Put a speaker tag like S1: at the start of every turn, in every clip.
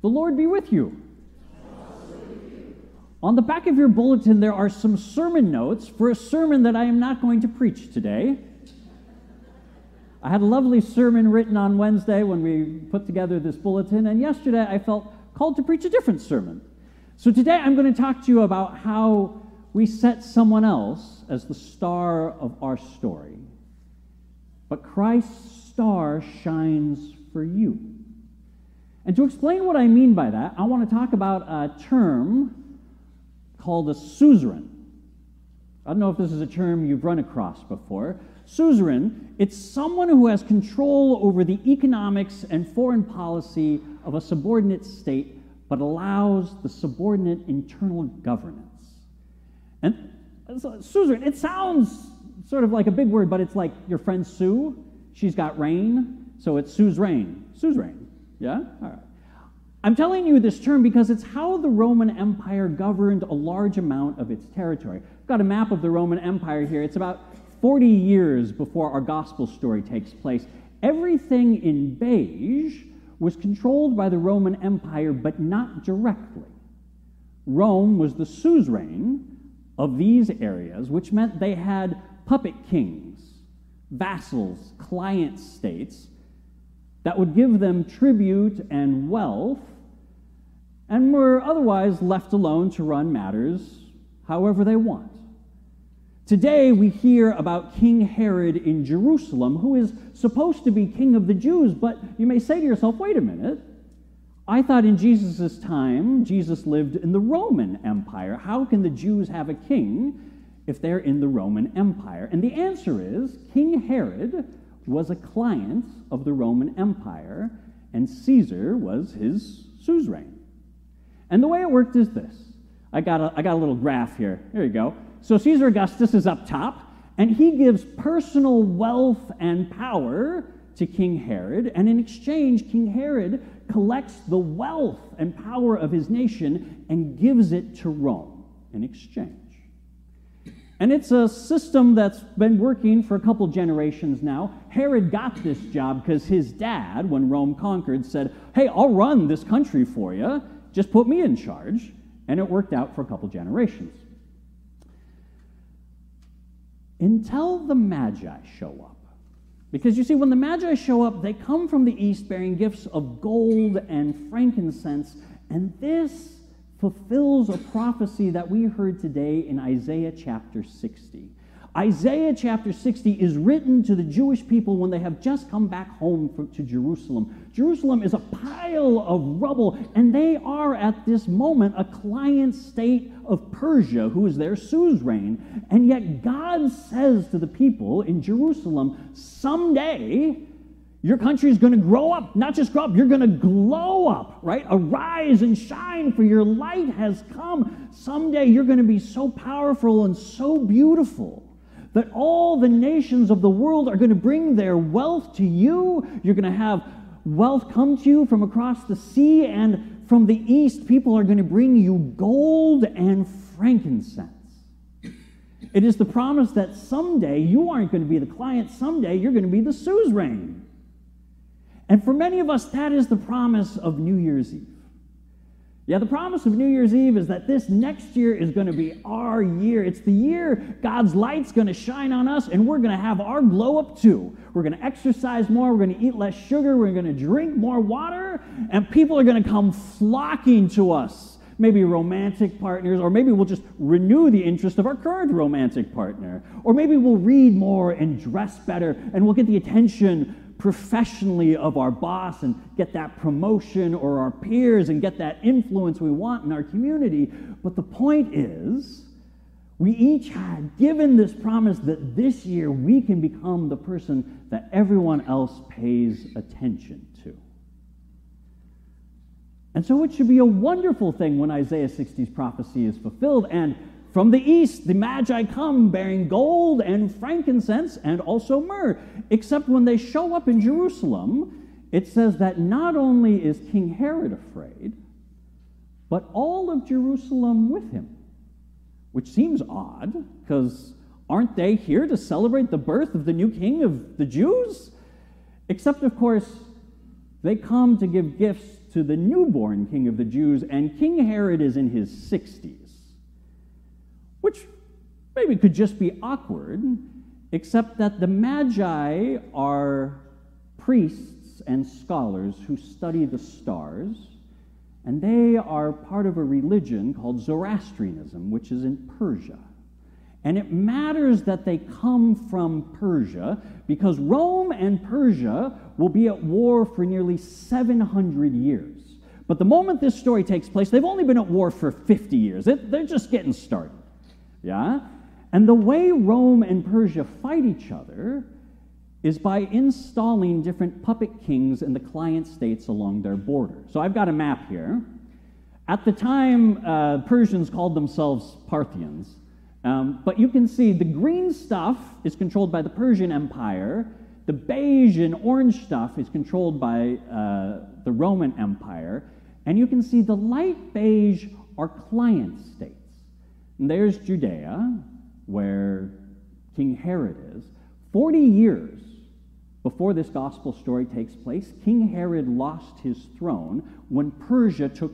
S1: The Lord be with you. On the back of your bulletin, there are some sermon notes for a sermon that I am not going to preach today. I had a lovely sermon written on Wednesday when we put together this bulletin, and yesterday I felt called to preach a different sermon. So today I'm going to talk to you about how we set someone else as the star of our story. But Christ's star shines for you. And to explain what I mean by that, I want to talk about a term called a suzerain. I don't know if this is a term you've run across before. Suzerain, it's someone who has control over the economics and foreign policy of a subordinate state, but allows the subordinate internal governance. And suzerain, it sounds sort of like a big word, but it's like your friend Sue. She's got reign, so it's Sue's reign. Sue's reign. Yeah? All right. I'm telling you this term because it's how the Roman Empire governed a large amount of its territory. I've got a map of the Roman Empire here. It's about 40 years before our gospel story takes place. Everything in beige was controlled by the Roman Empire, but not directly. Rome was the suzerain of these areas, which meant they had puppet kings, vassals, client states, that would give them tribute and wealth, and were otherwise left alone to run matters however they want. Today we hear about King Herod in Jerusalem, who is supposed to be king of the Jews, but you may say to yourself, wait a minute, I thought in Jesus' time Jesus lived in the Roman Empire. How can the Jews have a king if they're in the Roman Empire? And the answer is King Herod was a client of the Roman Empire, and Caesar was his suzerain. And the way it worked is this. I got a little graph here. There you go. So Caesar Augustus is up top, and he gives personal wealth and power to King Herod, and in exchange, King Herod collects the wealth and power of his nation and gives it to Rome in exchange. And it's a system that's been working for a couple generations now. Herod got this job because his dad, when Rome conquered, said, hey, I'll run this country for you. Just put me in charge. And it worked out for a couple generations. Until the Magi show up. Because you see, when the Magi show up, they come from the east bearing gifts of gold and frankincense. And this fulfills a prophecy that we heard today in Isaiah chapter 60. Isaiah chapter 60 is written to the Jewish people when they have just come back home to Jerusalem. Jerusalem is a pile of rubble, and they are at this moment a client state of Persia, who is their suzerain. And yet God says to the people in Jerusalem, someday your country is going to grow up, not just grow up, you're going to glow up, right? Arise and shine, for your light has come. Someday you're going to be so powerful and so beautiful that all the nations of the world are going to bring their wealth to you. You're going to have wealth come to you from across the sea, and from the east, people are going to bring you gold and frankincense. It is the promise that someday you aren't going to be the client, someday you're going to be the suzerain. And for many of us, that is the promise of New Year's Eve. Yeah, the promise of New Year's Eve is that this next year is going to be our year. It's the year God's light's going to shine on us, and we're going to have our glow up too. We're going to exercise more, we're going to eat less sugar, we're going to drink more water, and people are going to come flocking to us. Maybe romantic partners, or maybe we'll just renew the interest of our current romantic partner. Or maybe we'll read more and dress better, and we'll get the attention professionally of our boss and get that promotion, or our peers and get that influence we want in our community. But the point is, we each had given this promise that this year we can become the person that everyone else pays attention to. And so it should be a wonderful thing when Isaiah 60's prophecy is fulfilled, and from the east, the Magi come bearing gold and frankincense and also myrrh. Except when they show up in Jerusalem, it says that not only is King Herod afraid, but all of Jerusalem with him. Which seems odd, because aren't they here to celebrate the birth of the new king of the Jews? Except, of course, they come to give gifts to the newborn king of the Jews, and King Herod is in his 60s, which maybe could just be awkward, except that the Magi are priests and scholars who study the stars, and they are part of a religion called Zoroastrianism, which is in Persia. And it matters that they come from Persia because Rome and Persia will be at war for nearly 700 years. But the moment this story takes place, they've only been at war for 50 years. They're just getting started. Yeah? And the way Rome and Persia fight each other is by installing different puppet kings in the client states along their border. So I've got a map here. At the time, Persians called themselves Parthians. But you can see the green stuff is controlled by the Persian Empire. The beige and orange stuff is controlled by the Roman Empire. And you can see the light beige are client states. And there's Judea, where King Herod is. 40 years before this gospel story takes place, King Herod lost his throne when Persia took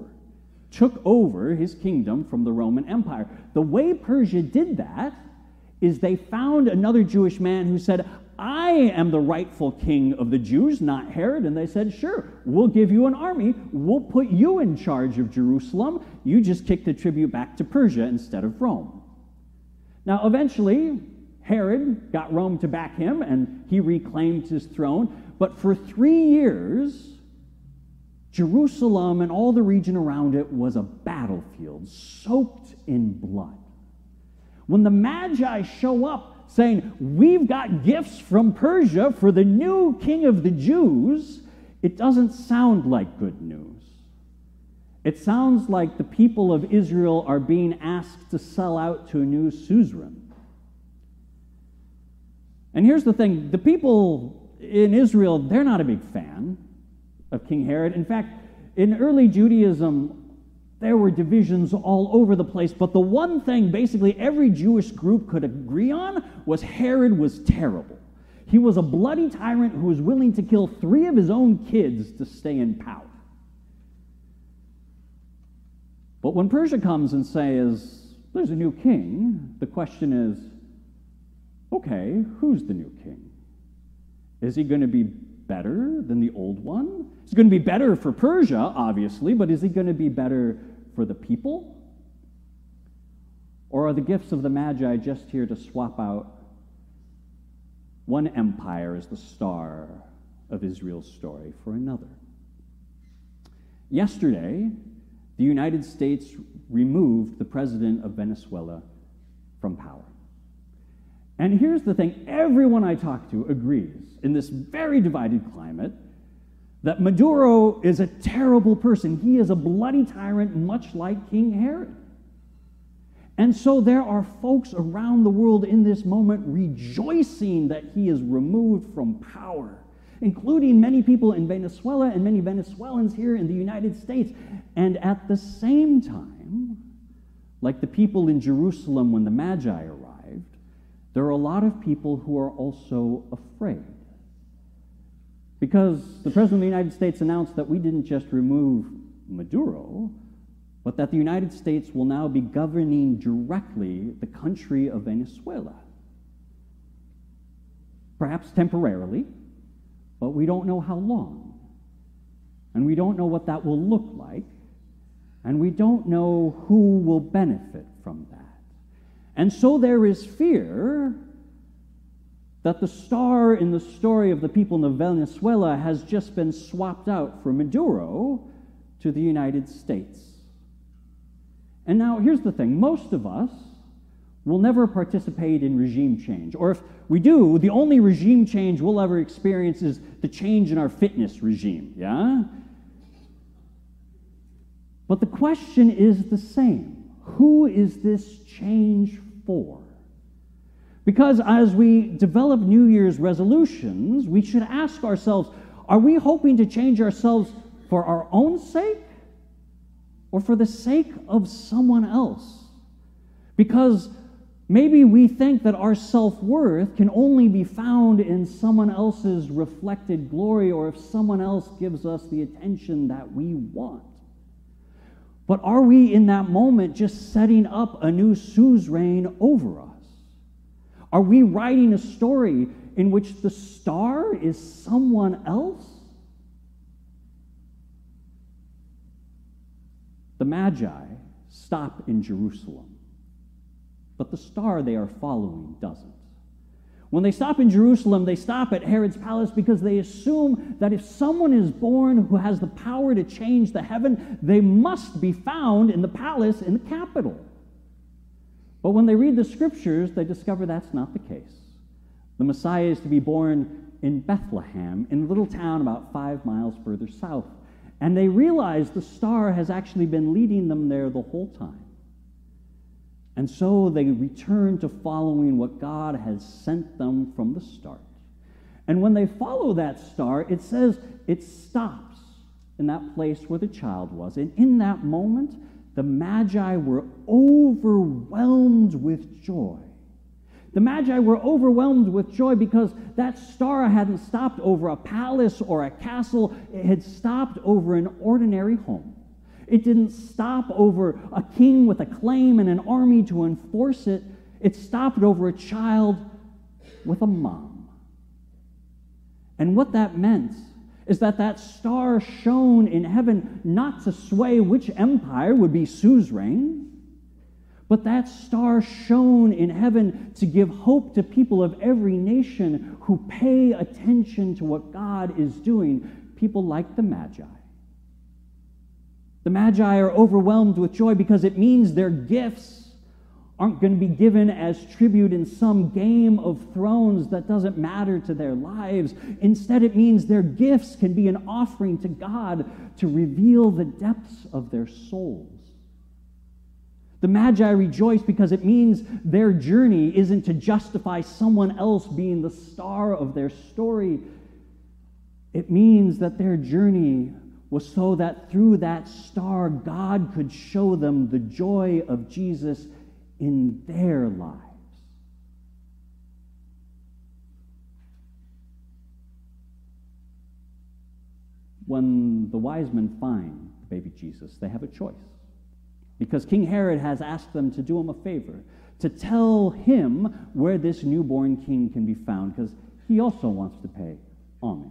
S1: over his kingdom from the Roman Empire. The way Persia did that is they found another Jewish man who said, I am the rightful king of the Jews, not Herod. And they said, sure, we'll give you an army. We'll put you in charge of Jerusalem. You just kick the tribute back to Persia instead of Rome. Now, eventually, Herod got Rome to back him, and he reclaimed his throne. But for 3 years, Jerusalem and all the region around it was a battlefield soaked in blood. When the Magi show up saying, we've got gifts from Persia for the new king of the Jews, it doesn't sound like good news. It sounds like the people of Israel are being asked to sell out to a new suzerain. And here's the thing, the people in Israel, they're not a big fan of King Herod. In fact, in early Judaism, there were divisions all over the place, but the one thing basically every Jewish group could agree on was Herod was terrible. He was a bloody tyrant who was willing to kill 3 of his own kids to stay in power. But when Persia comes and says, there's a new king, the question is, okay, who's the new king? Is he going to be better than the old one? He's going to be better for Persia, obviously, but is he going to be better for the people? Or are the gifts of the Magi just here to swap out one empire as the star of Israel's story for another? Yesterday, the United States removed the president of Venezuela from power. And here's the thing, everyone I talk to agrees in this very divided climate that Maduro is a terrible person. He is a bloody tyrant, much like King Herod. And so there are folks around the world in this moment rejoicing that he is removed from power, including many people in Venezuela and many Venezuelans here in the United States. And at the same time, like the people in Jerusalem when the Magi arrived, there are a lot of people who are also afraid. Because the President of the United States announced that we didn't just remove Maduro, but that the United States will now be governing directly the country of Venezuela. Perhaps temporarily, but we don't know how long. And we don't know what that will look like. And we don't know who will benefit from that. And so there is fear that the star in the story of the people in Venezuela has just been swapped out for Maduro to the United States. And now here's the thing, most of us will never participate in regime change. Or if we do, the only regime change we'll ever experience is the change in our fitness regime, yeah? But the question is the same. Who is this change for? Because as we develop New Year's resolutions, we should ask ourselves, are we hoping to change ourselves for our own sake or for the sake of someone else? Because Maybe we think that our self-worth can only be found in someone else's reflected glory or if someone else gives us the attention that we want. But are we in that moment just setting up a new suzerain over us? Are we writing a story in which the star is someone else? The Magi stop in Jerusalem, but the star they are following doesn't. When they stop in Jerusalem, they stop at Herod's palace because they assume that if someone is born who has the power to change the heaven, they must be found in the palace in the capital. But when they read the scriptures, they discover that's not the case. The Messiah is to be born in Bethlehem, in a little town about 5 miles further south. And they realize the star has actually been leading them there the whole time. And so they return to following what God has sent them from the start. And when they follow that star, it says it stops in that place where the child was. And in that moment, the Magi were overwhelmed with joy. The Magi were overwhelmed with joy because that star hadn't stopped over a palace or a castle. It had stopped over an ordinary home. It didn't stop over a king with a claim and an army to enforce it. It stopped over a child with a mom. And what that meant is that that star shone in heaven not to sway which empire would be suzerain, but that star shone in heaven to give hope to people of every nation who pay attention to what God is doing, people like the Magi. The Magi are overwhelmed with joy because it means their gifts aren't going to be given as tribute in some game of thrones that doesn't matter to their lives. Instead, it means their gifts can be an offering to God to reveal the depths of their souls. The Magi rejoice because it means their journey isn't to justify someone else being the star of their story. It means that their journey was so that through that star, God could show them the joy of Jesus in their lives. When the wise men find the baby Jesus, they have a choice. Because King Herod has asked them to do him a favor, to tell him where this newborn king can be found, because he also wants to pay homage.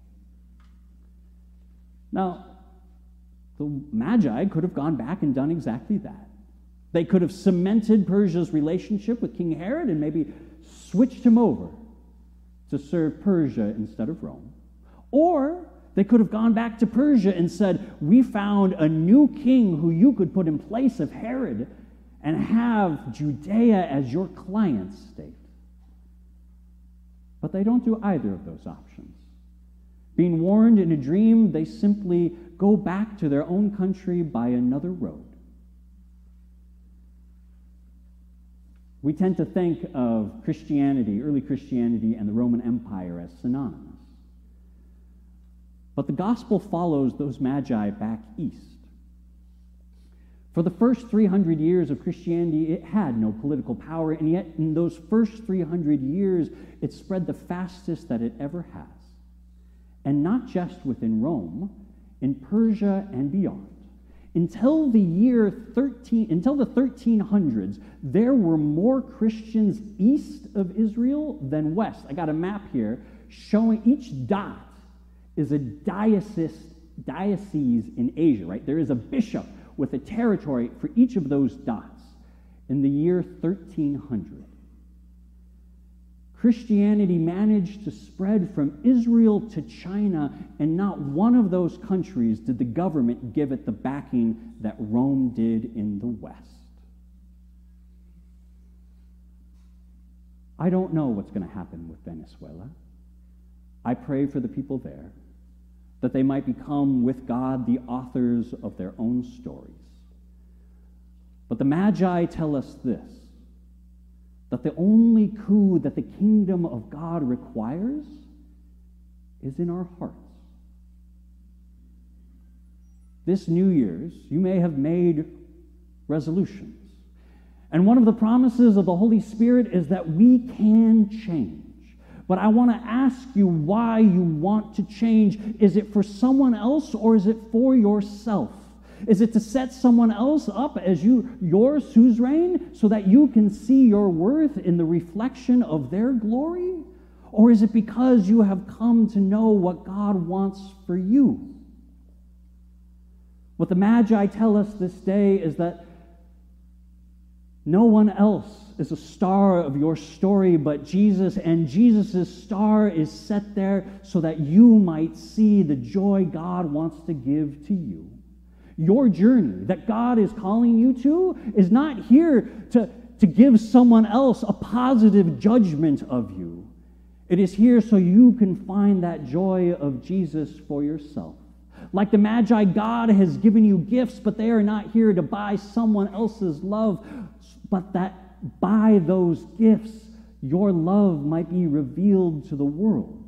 S1: Now, the Magi could have gone back and done exactly that. They could have cemented Persia's relationship with King Herod and maybe switched him over to serve Persia instead of Rome. Or they could have gone back to Persia and said, we found a new king who you could put in place of Herod and have Judea as your client state. But they don't do either of those options. Being warned in a dream, they simply go back to their own country by another road. We tend to think of Christianity, early Christianity, and the Roman Empire as synonymous. But the gospel follows those Magi back east. For the first 300 years of Christianity, it had no political power, and yet in those first 300 years, it spread the fastest that it ever has. And not just within Rome, in Persia and beyond. Until the 1300s, there were more Christians east of Israel than west. I got a map here showing each dot is a diocese in Asia, right? There is a bishop with a territory for each of those dots in the year 1300. Christianity managed to spread from Israel to China, and not one of those countries did the government give it the backing that Rome did in the West. I don't know what's going to happen with Venezuela. I pray for the people there, that they might become with God the authors of their own stories. But the Magi tell us this, that the only coup that the kingdom of God requires is in our hearts. This New Year's, you may have made resolutions. And one of the promises of the Holy Spirit is that we can change. But I want to ask you why you want to change. Is it for someone else or is it for yourself? Is it to set someone else up as your suzerain so that you can see your worth in the reflection of their glory? Or is it because you have come to know what God wants for you? What the Magi tell us this day is that no one else is a star of your story but Jesus, and Jesus' star is set there so that you might see the joy God wants to give to you. Your journey that God is calling you to is not here to give someone else a positive judgment of you. It is here so you can find that joy of Jesus for yourself. Like the Magi, God has given you gifts, but they are not here to buy someone else's love, but that by those gifts, your love might be revealed to the world.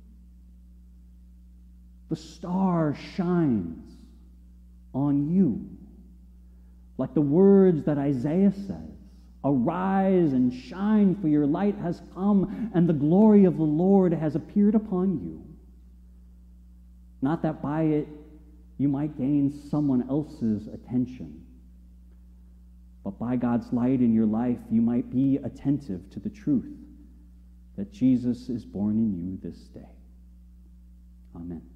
S1: The star shines on you, like the words that Isaiah says, "Arise and shine, for your light has come, and the glory of the Lord has appeared upon you." Not that by it you might gain someone else's attention, but by God's light in your life you might be attentive to the truth that Jesus is born in you this day. Amen.